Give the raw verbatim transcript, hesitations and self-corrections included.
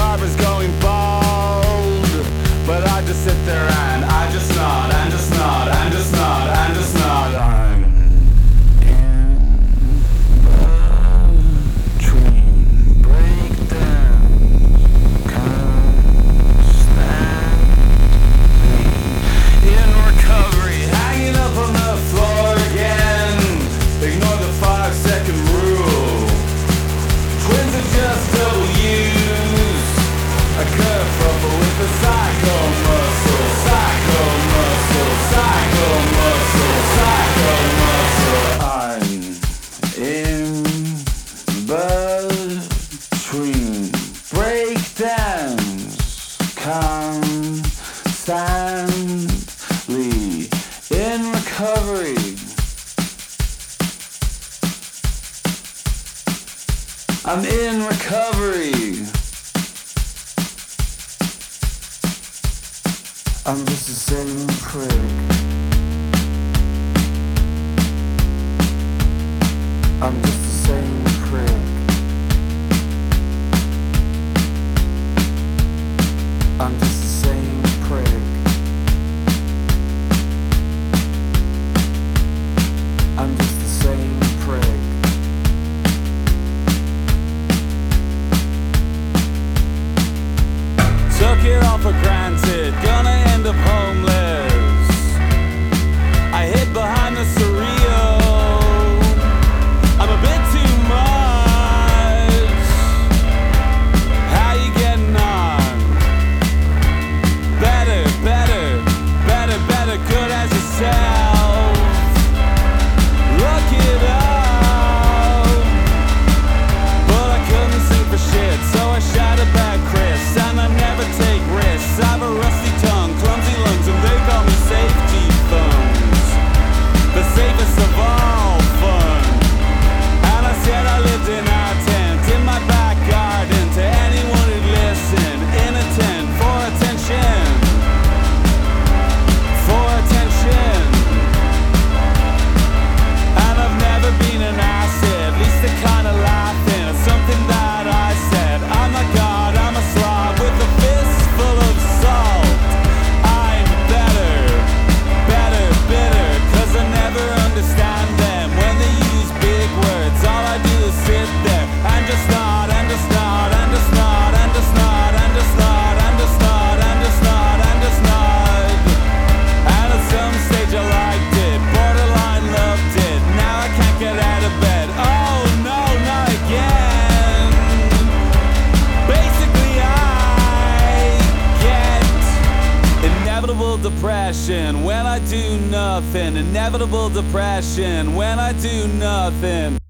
barber's going bald, but I just sit there and I just nod, and just nod, and just nod, and just nod. I'm in between breakdowns, constantly in recovery, hanging up on the floor again. Ignore the five second rule. Twins are just W's. A kerfuffle with the psycho muscle, psycho muscle, psycho muscle, psycho muscle. I'm in between breakdowns, constantly in recovery. I'm in recovery. I'm just the same prick. I'm just the same prick. I'm just the same prick. I'm just the same prick. Took it all for granted, gonna end up homeless. I hid behind the surreal. I'm a bit too much. How you getting on? Better, better, better, better, good as yourself. Look it up. But I couldn't sing for shit, so I shouted back Chris. And I never take risks. I have a rusty tongue, clumsy lungs, and they call me safety phones. The safest of all fun. And I said I lived in our tent, in my back garden, to anyone who'd listen, in a tent, for attention. For attention. And I've never been an asset, at least the kind of laughing at something that I said. I'm a god, I'm a slob with a fist full of salt. I'm better, better, bitter, cause I never understand them. When they use big words, all I do is sit there and just nod, and just nod, and just nod, and just nod, and just nod, and just nod, and just nod, and just nod. And at some stage I liked it, borderline loved it. Now I can't get out of bed. Oh no, not again. Basically I get inevitable depression when I do nothing. Inevitable depression when I do nothing.